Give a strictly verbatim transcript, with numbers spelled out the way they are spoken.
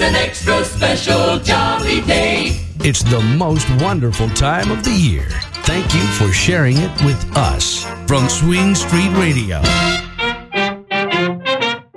an extra special jolly day. It's the most wonderful time of the year. Thank you for sharing it with us from Swing Street Radio.